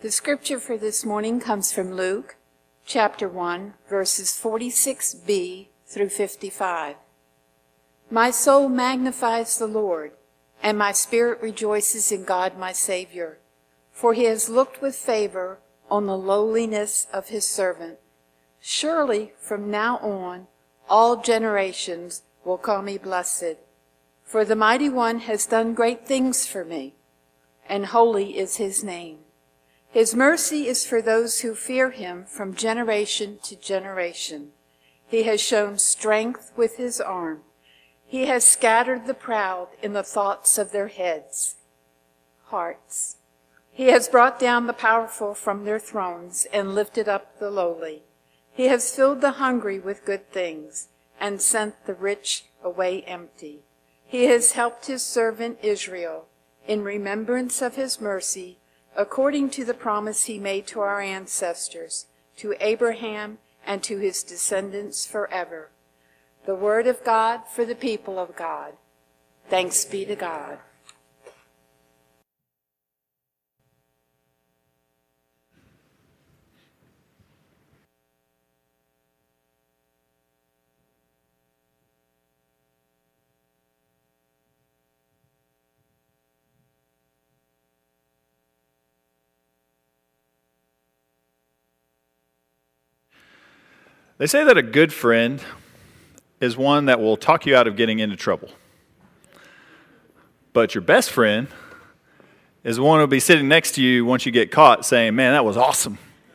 The scripture for this morning comes from Luke, chapter 1, verses 46b through 55. My soul magnifies the Lord, and my spirit rejoices in God my Savior, for he has looked with favor on the lowliness of his servant. Surely from now on all generations will call me blessed, for the Mighty One has done great things for me, and holy is his name. His mercy is for those who fear him from generation to generation. He has shown strength with his arm. He has scattered the proud in the thoughts of their hearts. He has brought down the powerful from their thrones and lifted up the lowly. He has filled the hungry with good things and sent the rich away empty. He has helped his servant Israel in remembrance of his mercy, according to the promise he made to our ancestors, to Abraham and to his descendants forever. The word of God for the people of God. Thanks be to God. They say that a good friend is one that will talk you out of getting into trouble. But your best friend is the one who will be sitting next to you once you get caught saying, man, that was awesome.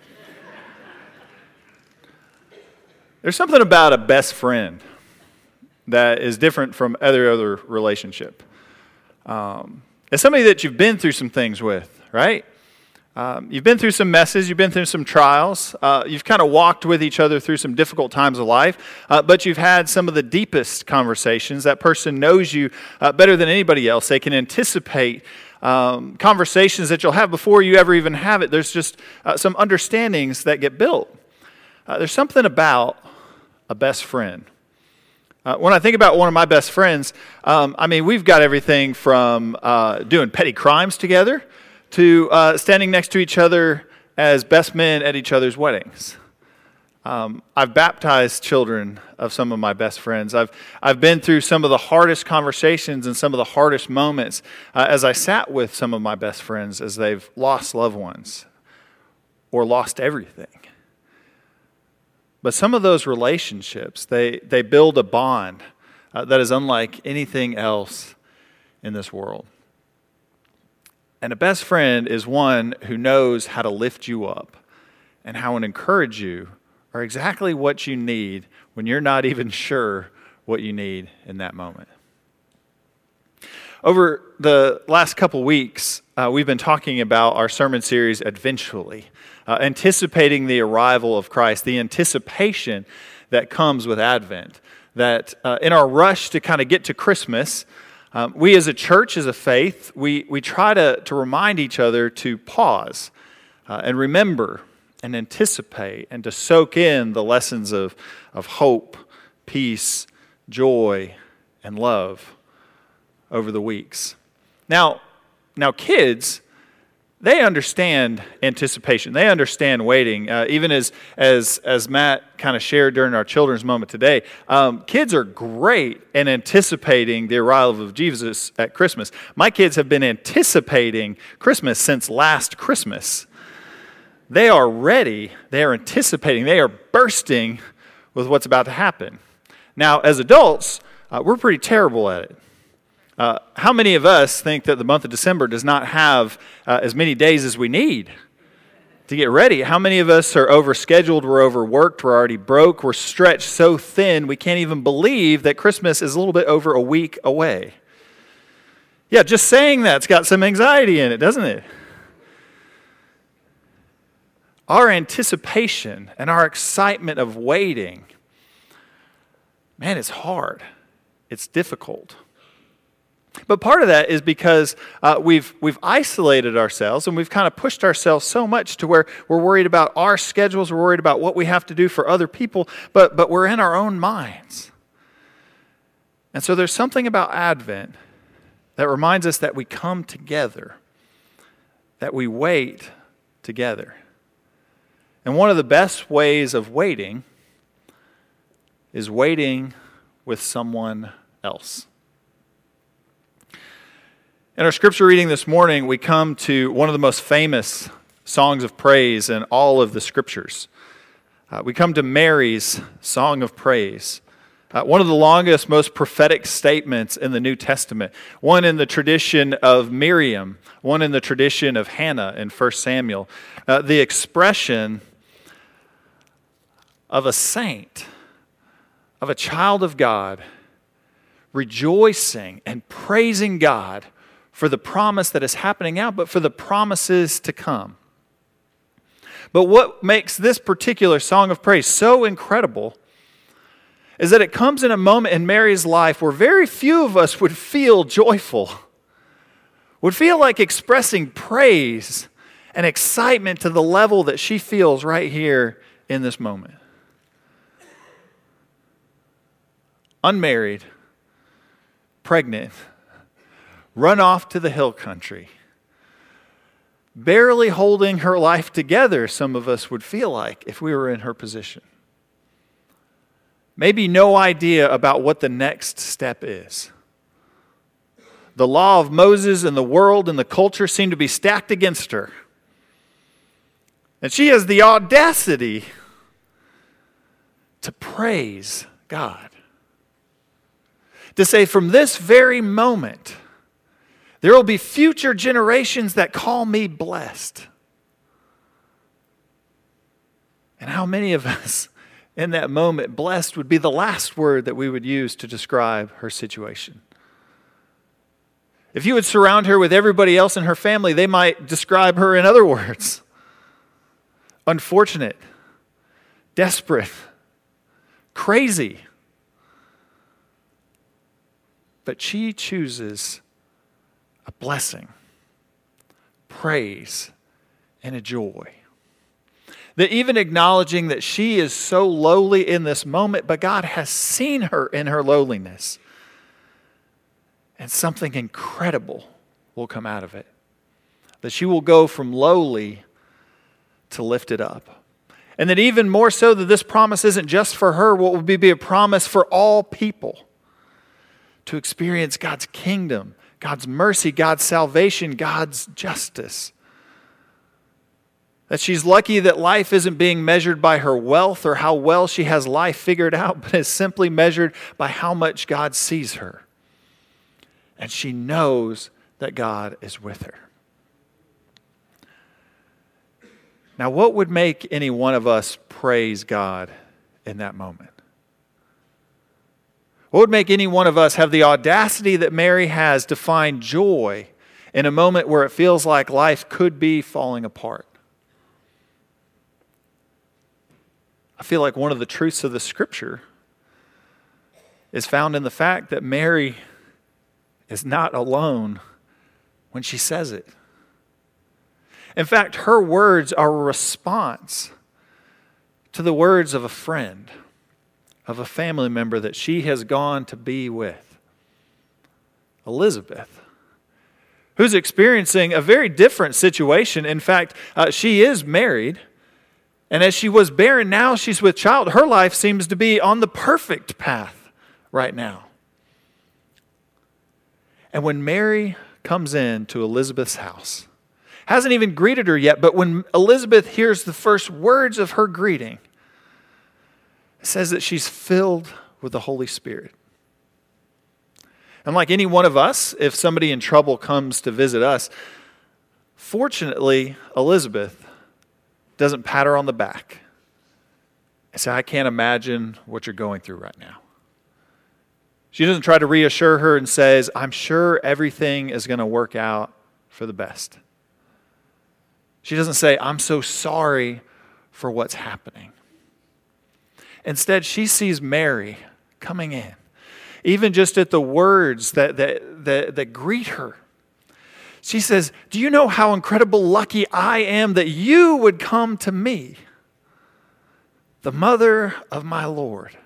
There's something about a best friend that is different from every other relationship. It's somebody that you've been through some things with, right? You've been through some messes, you've been through some trials, you've kind of walked with each other through some difficult times of life, but you've had some of the deepest conversations. That person knows you better than anybody else. They can anticipate conversations that you'll have before you ever even have it. There's just some understandings that get built. There's something about a best friend. When I think about one of my best friends, we've got everything from doing petty crimes together to standing next to each other as best men at each other's weddings. I've baptized children of some of my best friends. I've been through some of the hardest conversations and some of the hardest moments as I sat with some of my best friends as they've lost loved ones or lost everything. But some of those relationships, they build a bond that is unlike anything else in this world. And a best friend is one who knows how to lift you up and how to encourage you are exactly what you need when you're not even sure what you need in that moment. Over the last couple weeks, we've been talking about our sermon series, Eventually, anticipating the arrival of Christ, the anticipation that comes with Advent, that in our rush to kind of get to Christmas, we as a church, as a faith, we try to remind each other to pause and remember and anticipate and to soak in the lessons of hope, peace, joy, and love over the weeks. Now kids, they understand anticipation. They understand waiting. Even as Matt kind of shared during our children's moment today, kids are great in anticipating the arrival of Jesus at Christmas. My kids have been anticipating Christmas since last Christmas. They are ready. They are anticipating. They are bursting with what's about to happen. Now, as adults, we're pretty terrible at it. How many of us think that the month of December does not have as many days as we need to get ready? How many of us are overscheduled, we're overworked, we're already broke, we're stretched so thin we can't even believe that Christmas is a little bit over a week away? Yeah, just saying that's got some anxiety in it, doesn't it? Our anticipation and our excitement of waiting, man, it's hard. It's difficult. But part of that is because we've isolated ourselves and we've kind of pushed ourselves so much to where we're worried about our schedules, we're worried about what we have to do for other people, but we're in our own minds. And so there's something about Advent that reminds us that we come together, that we wait together. And one of the best ways of waiting is waiting with someone else. In our scripture reading this morning, we come to one of the most famous songs of praise in all of the scriptures. We come to Mary's Song of Praise. One of the longest, most prophetic statements in the New Testament. One in the tradition of Miriam, one in the tradition of Hannah in 1 Samuel. The expression of a saint, of a child of God, rejoicing and praising God for the promise that is happening now, but for the promises to come. But what makes this particular song of praise so incredible is that it comes in a moment in Mary's life where very few of us would feel joyful, would feel like expressing praise and excitement to the level that she feels right here in this moment. Unmarried, pregnant, run off to the hill country, barely holding her life together, some of us would feel like if we were in her position. Maybe no idea about what the next step is. The law of Moses and the world and the culture seem to be stacked against her. And she has the audacity to praise God. To say, from this very moment, there will be future generations that call me blessed. And how many of us in that moment, blessed would be the last word that we would use to describe her situation. If you would surround her with everybody else in her family, they might describe her in other words. Unfortunate, desperate, crazy. But she chooses a blessing, praise, and a joy. That even acknowledging that she is so lowly in this moment, but God has seen her in her lowliness. And something incredible will come out of it. That she will go from lowly to lifted up. And that even more so that this promise isn't just for her, what will be a promise for all people. To experience God's kingdom, God's mercy, God's salvation, God's justice. That she's lucky that life isn't being measured by her wealth or how well she has life figured out, but is simply measured by how much God sees her. And she knows that God is with her. Now, what would make any one of us praise God in that moment? What would make any one of us have the audacity that Mary has to find joy in a moment where it feels like life could be falling apart? I feel like one of the truths of the Scripture is found in the fact that Mary is not alone when she says it. In fact, her words are a response to the words of a friend, of a family member that she has gone to be with, Elizabeth, who's experiencing a very different situation. In fact, she is married. And as she was barren, now she's with child. Her life seems to be on the perfect path right now. And when Mary comes into Elizabeth's house, hasn't even greeted her yet, but when Elizabeth hears the first words of her greeting, it says that she's filled with the Holy Spirit. And like any one of us, if somebody in trouble comes to visit us, fortunately, Elizabeth doesn't pat her on the back and say, I can't imagine what you're going through right now. She doesn't try to reassure her and says, I'm sure everything is going to work out for the best. She doesn't say, I'm so sorry for what's happening. Instead, she sees Mary coming in, even just at the words that greet her. She says, do you know how incredible lucky I am that you would come to me, the mother of my Lord?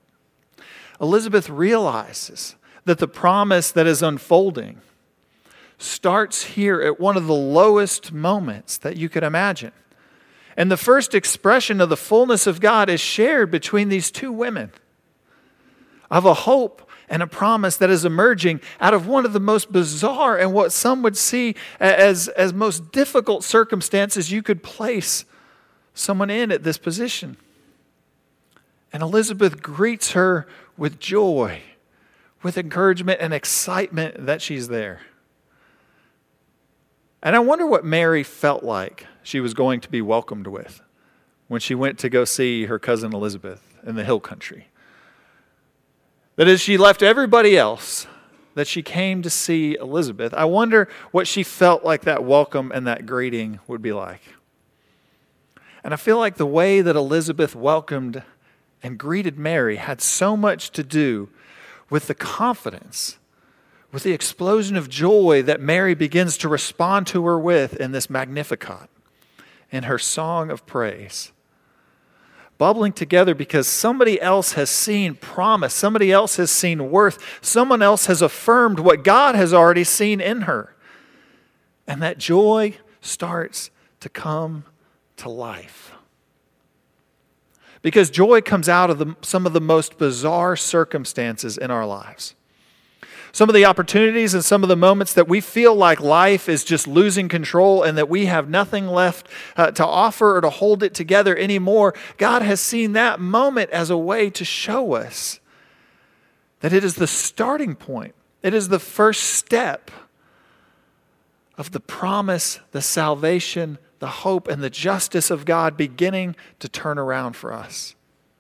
Elizabeth realizes that the promise that is unfolding starts here at one of the lowest moments that you could imagine. And the first expression of the fullness of God is shared between these two women, of a hope and a promise that is emerging out of one of the most bizarre and what some would see as most difficult circumstances you could place someone in at this position. And Elizabeth greets her with joy, with encouragement and excitement that she's there. And I wonder what Mary felt like she was going to be welcomed with when she went to go see her cousin Elizabeth in the hill country. That as she left everybody else, that she came to see Elizabeth. I wonder what she felt like that welcome and that greeting would be like. And I feel like the way that Elizabeth welcomed and greeted Mary had so much to do with the confidence, with the explosion of joy that Mary begins to respond to her with in this Magnificat, in her song of praise. Bubbling together because somebody else has seen promise, somebody else has seen worth, someone else has affirmed what God has already seen in her. And that joy starts to come to life. Because joy comes out of some of the most bizarre circumstances in our lives. Some of the opportunities and some of the moments that we feel like life is just losing control and that we have nothing left to offer or to hold it together anymore. God has seen that moment as a way to show us that it is the starting point. It is the first step of the promise, the salvation, the hope, and the justice of God beginning to turn around for us.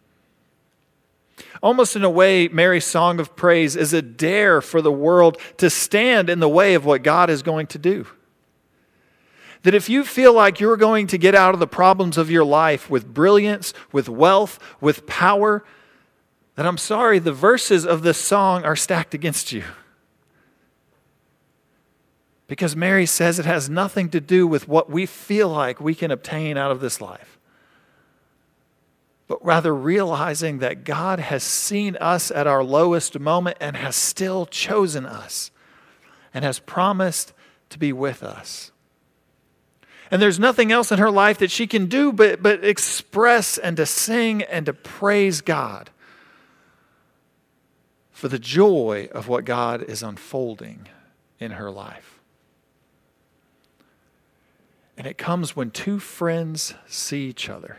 Almost in a way, Mary's song of praise is a dare for the world to stand in the way of what God is going to do. That if you feel like you're going to get out of the problems of your life with brilliance, with wealth, with power, then I'm sorry, the verses of this song are stacked against you. Because Mary says it has nothing to do with what we feel like we can obtain out of this life, but rather realizing that God has seen us at our lowest moment and has still chosen us and has promised to be with us. And there's nothing else in her life that she can do but express and to sing and to praise God for the joy of what God is unfolding in her life. And it comes when two friends see each other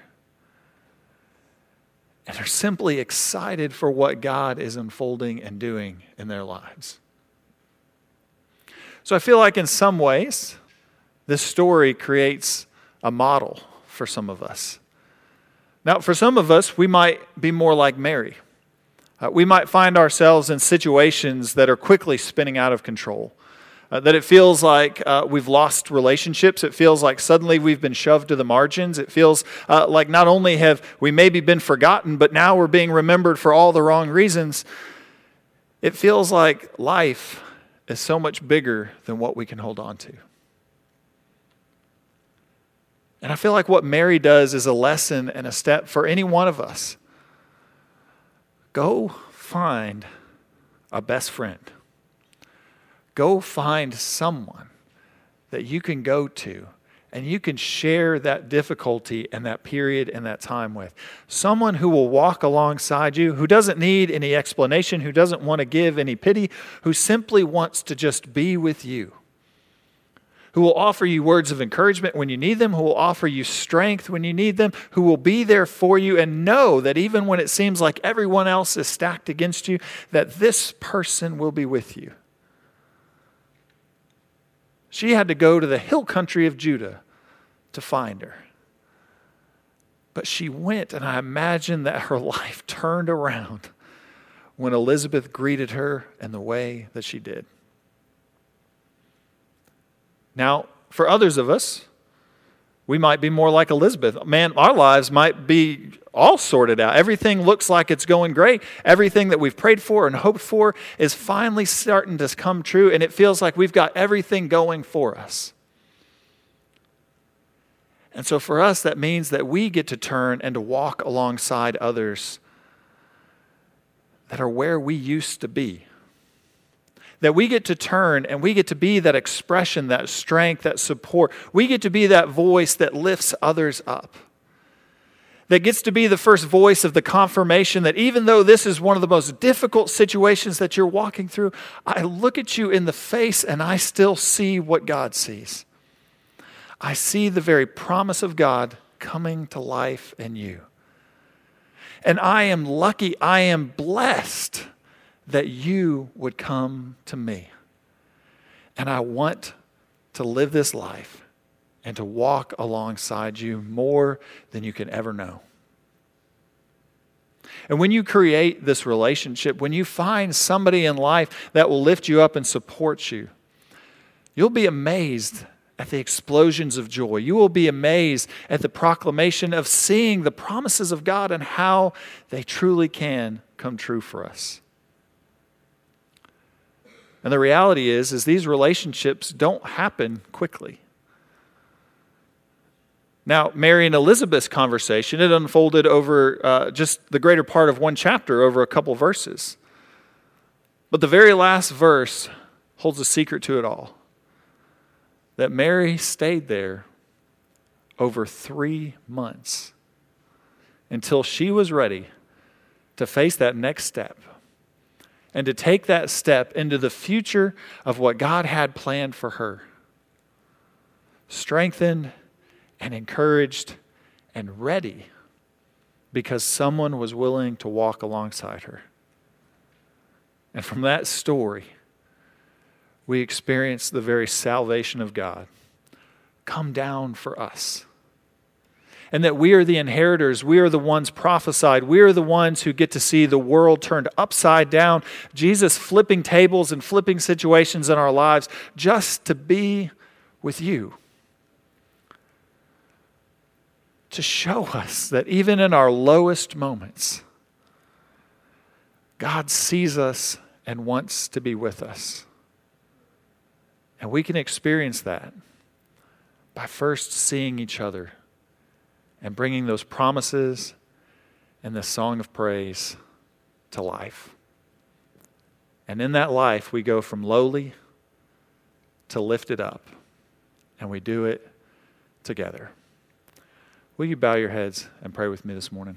and are simply excited for what God is unfolding and doing in their lives. So I feel like in some ways, this story creates a model for some of us. Now, for some of us, we might be more like Mary. We might find ourselves in situations that are quickly spinning out of control. That it feels like we've lost relationships. It feels like suddenly we've been shoved to the margins. It feels like not only have we maybe been forgotten, but now we're being remembered for all the wrong reasons. It feels like life is so much bigger than what we can hold on to. And I feel like what Mary does is a lesson and a step for any one of us. Go find a best friend. Go find someone that you can go to and you can share that difficulty and that period and that time with. Someone who will walk alongside you, who doesn't need any explanation, who doesn't want to give any pity, who simply wants to just be with you. Who will offer you words of encouragement when you need them, who will offer you strength when you need them, who will be there for you and know that even when it seems like everyone else is stacked against you, that this person will be with you. She had to go to the hill country of Judah to find her. But she went, and I imagine that her life turned around when Elizabeth greeted her in the way that she did. Now, for others of us, we might be more like Elizabeth. Man, our lives might be all sorted out. Everything looks like it's going great. Everything that we've prayed for and hoped for is finally starting to come true, and it feels like we've got everything going for us. And so for us, that means that we get to turn and to walk alongside others that are where we used to be. that we get to turn and we get to be that expression, that strength, that support. We get to be that voice that lifts others up. That gets to be the first voice of the confirmation that even though this is one of the most difficult situations that you're walking through, I look at you in the face and I still see what God sees. I see the very promise of God coming to life in you. And I am lucky, I am blessed that you would come to me. And I want to live this life and to walk alongside you more than you can ever know. And when you create this relationship, when you find somebody in life that will lift you up and support you, you'll be amazed at the explosions of joy. You will be amazed at the proclamation of seeing the promises of God and how they truly can come true for us. And the reality is these relationships don't happen quickly. Now, Mary and Elizabeth's conversation, it unfolded over just the greater part of one chapter, over a couple verses. But the very last verse holds a secret to it all. That Mary stayed there over 3 months until she was ready to face that next step and to take that step into the future of what God had planned for her. Strengthened and encouraged and ready because someone was willing to walk alongside her. And from that story, we experience the very salvation of God come down for us. And that we are the inheritors, we are the ones prophesied, we are the ones who get to see the world turned upside down, Jesus flipping tables and flipping situations in our lives just to be with you. To show us that even in our lowest moments, God sees us and wants to be with us. And we can experience that by first seeing each other and bringing those promises and the song of praise to life. And in that life, we go from lowly to lifted up, and we do it together. Will you bow your heads and pray with me this morning?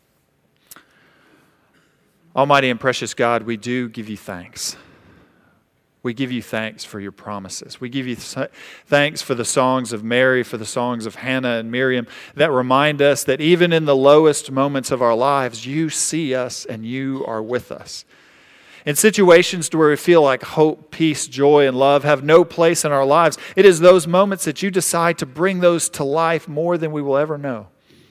Almighty and precious God, we do give you thanks. We give you thanks for your promises. We give you thanks for the songs of Mary, for the songs of Hannah and Miriam that remind us that even in the lowest moments of our lives, you see us and you are with us. In situations where we feel like hope, peace, joy, and love have no place in our lives, it is those moments that you decide to bring those to life more than we will ever know.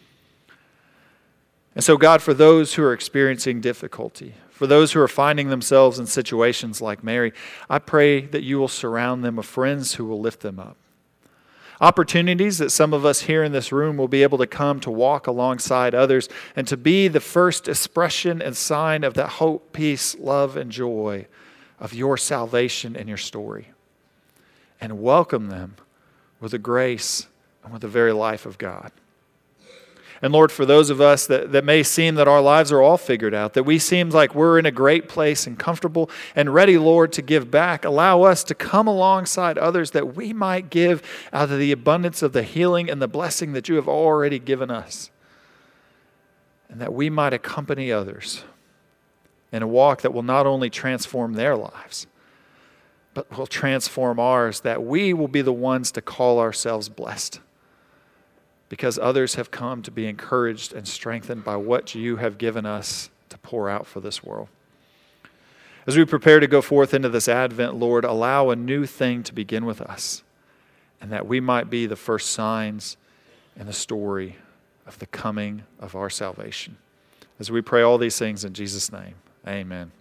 And so, God, for those who are experiencing difficulty, for those who are finding themselves in situations like Mary, I pray that you will surround them with friends who will lift them up. Opportunities that some of us here in this room will be able to come to walk alongside others and to be the first expression and sign of that hope, peace, love, and joy of your salvation and your story. And welcome them with the grace and with the very life of God. And Lord, for those of us that may seem that our lives are all figured out, that we seem like we're in a great place and comfortable and ready, Lord, to give back, allow us to come alongside others that we might give out of the abundance of the healing and the blessing that you have already given us. And that we might accompany others in a walk that will not only transform their lives, but will transform ours, that we will be the ones to call ourselves blessed. Because others have come to be encouraged and strengthened by what you have given us to pour out for this world. As we prepare to go forth into this Advent, Lord, allow a new thing to begin with us, and that we might be the first signs in the story of the coming of our salvation. As we pray all these things in Jesus' name, amen.